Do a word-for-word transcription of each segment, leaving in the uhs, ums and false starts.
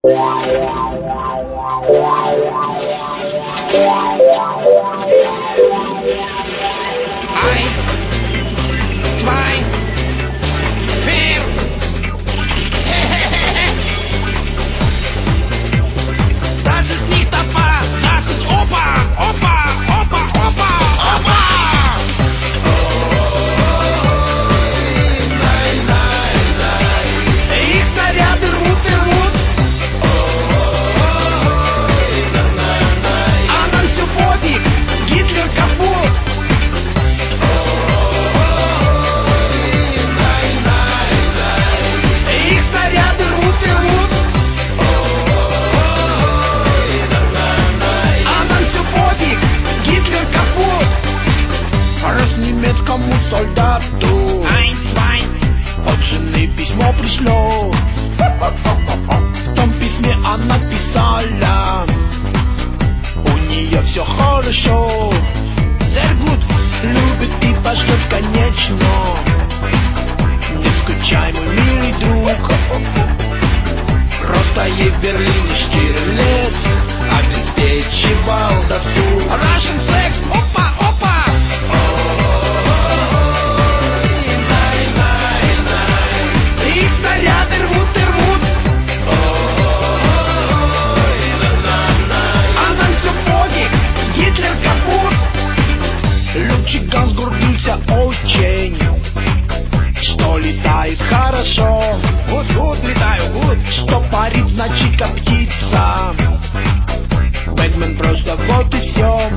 zwei, vier. Das ist nicht Papa, das ist Opa, Opa, Opa, Opa, Opa. Nein, nein, nein. Их снаряды рвут и рвут. А нам все пофиг, Гитлер капут. Их снаряды рвут и рвут. А нам все пофиг, Гитлер капут. Раз немецкому солдату ein, zwei. От жены письмо пришло. В том письме она писала: у нее все хорошо. Sehr gut, любит и пошлет, конечно. Не скучай, мой милый друг. Просто ей в Берлине Штирлиц обеспечивал досуг. Russian sex, опа, опа. Их снаряды рвут и рвут. А нам все пофиг, Гитлер капут. Летчик Ганс гордился очень, что летает хорошо. Вот, вот, летаю, вот. Что парит, значит, как птица. Бэтмен просто вот и все.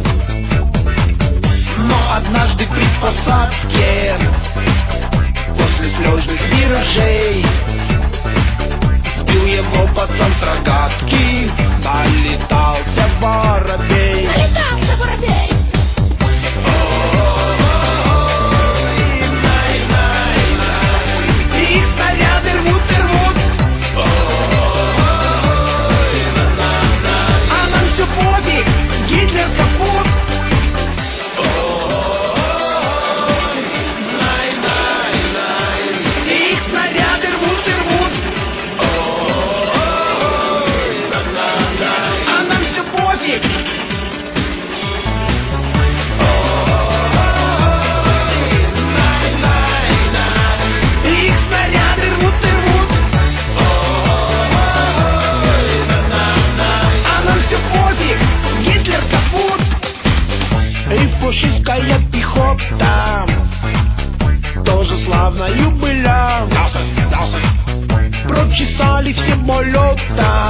Но однажды при посадке, после слезных виражей, сбил его пацан с рогатки. Налетался воробей. Налетался воробей. Их снаряды рвут и рвут. А нам все пофиг, Гитлер капут. Их снаряды рвут и рвут. А нам все пофиг. Их снаряды рвут и рвут. А нам все пофиг, Гитлер капут. И фашистская пехота тоже славною была. Прочесали все болота.